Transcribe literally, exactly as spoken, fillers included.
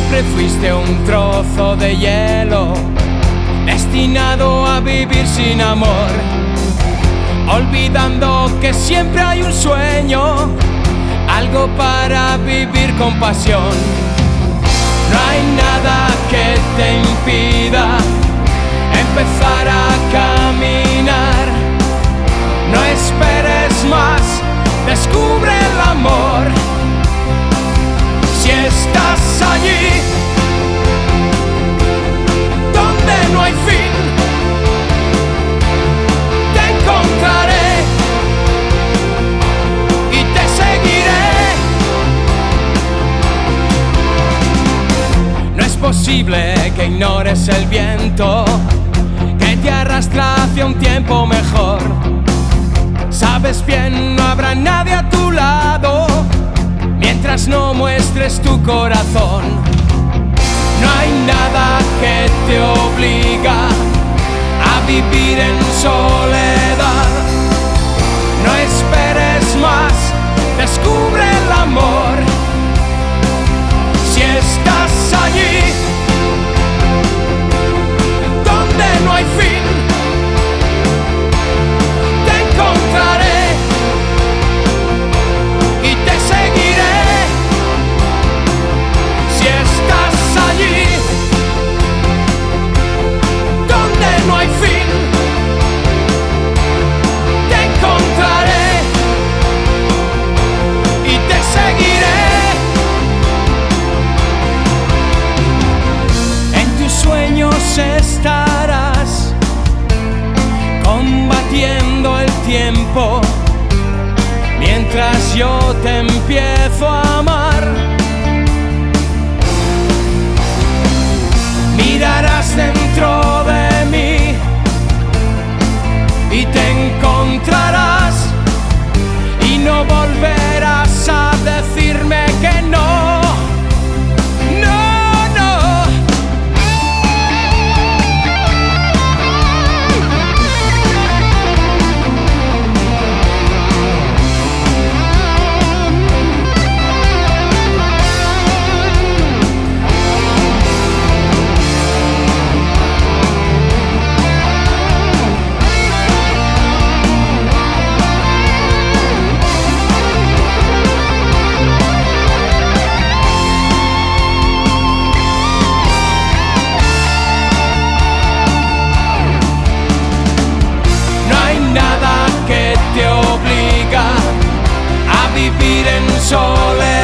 Siempre fuiste un trozo de hielo, destinado a vivir sin amor, olvidando que siempre hay un sueño, algo para vivir con pasión. No hay nada que te impida empezar a caminar. No esperes más, descubre el amor. Si estás allí, donde no hay fin, te encontraré y te seguiré. No es posible que ignores el viento que te arrastra hacia un tiempo mejor. Sabes bien, no habrá nadie a tu lado mientras no muestres tu corazón. No hay nada que te obliga a vivir en soledad. No esperes más, descubre el amor. Si estás allí, donde no hay fin, te encontraré y te seguiré. Si estás allí, donde no hay fin, te encontraré y te seguiré. En tus sueños estarás combatiendo el tiempo, mientras yo te empiezo a amar. Mirarás dentro de mí y te encontrarás, y no volverás a decirme que no. No, no. Nada que te obliga a vivir en soledad.